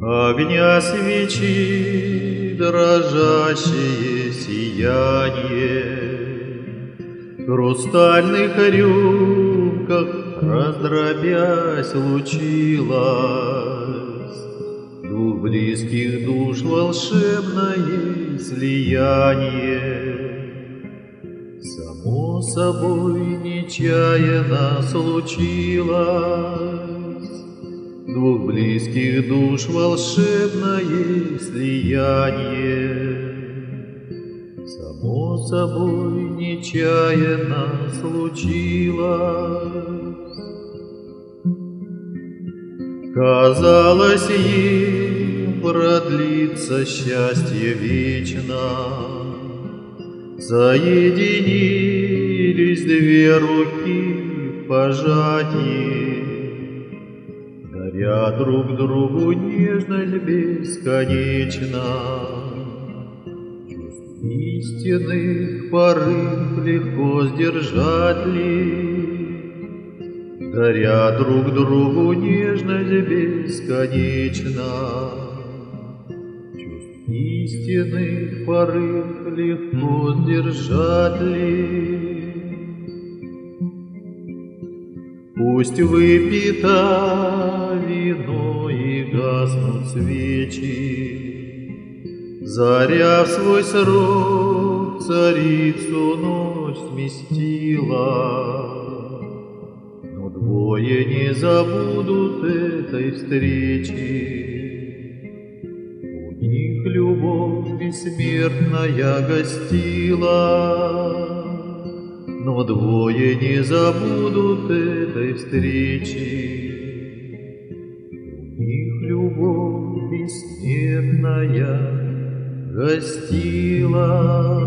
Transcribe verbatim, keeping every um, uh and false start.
Огня свечи дрожащее сияние, В хрустальных рюмках раздробясь лучилась, Двух близких душ волшебное слияние. Само собой нечаянно случилось, Двух близких душ волшебное слияние. Само собой нечаянно случилось. Казалось, им продлится счастье вечно, Соединились две руки в пожатии, Даря друг другу нежность бесконечно. Чувств истинных порыв легко сдержать ли, Даря друг другу нежность бесконечно. Чувств истинных порыв легко сдержать ли. Пусть выпито вино и гаснут свечи, Заря в свой срок царицу ночь сместила, Но двое не забудут этой встречи. У них любовь бессмертная гостила, Но двое не забудут этой встречи. У них любовь бессмертная гостила.